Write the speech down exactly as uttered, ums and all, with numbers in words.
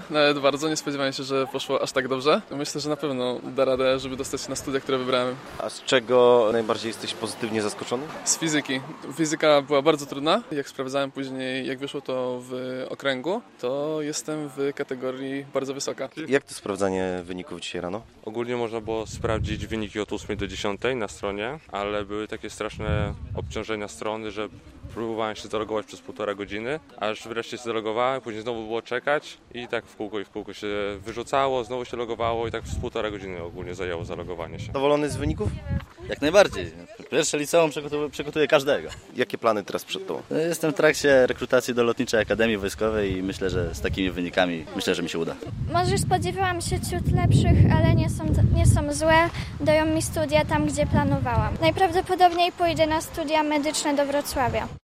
nawet bardzo. Nie spodziewałem się, że poszło aż tak dobrze. Myślę, że na pewno da radę, żeby dostać się na studia, które wybrałem. A z czego najbardziej jesteś pozytywnie zaskoczony? Z fizyki. Fizyka była bardzo trudna. Jak sprawdzałem później, jak wyszło to w okręgu, to jestem w kategorii bardzo wysoka. Jak to sprawdzanie wyników dzisiaj rano? Ogólnie można było sprawdzić wyniki od ósmej do dziesiątej na stronie, ale były takie straszne obciążenia strony, że próbowałem się zalogować przez półtora godziny, aż wreszcie się zalogowałem, później znowu było czekać i tak w kółko i w kółko się wyrzucało, znowu się logowało i tak z półtora godziny ogólnie zajęło zalogowanie się. Zadowolony z wyników? Jak najbardziej. Pierwsze liceum przygotuje, przygotuje każdego. Jakie plany teraz przed tobą? Jestem w trakcie rekrutacji do Lotniczej Akademii Wojskowej i myślę, że z takimi wynikami myślę, że mi się uda. Może spodziewałam się ciut lepszych, ale nie są, nie są złe. Dają mi studia tam, gdzie planowałam. Najprawdopodobniej pójdę na studia medyczne do Wrocławia.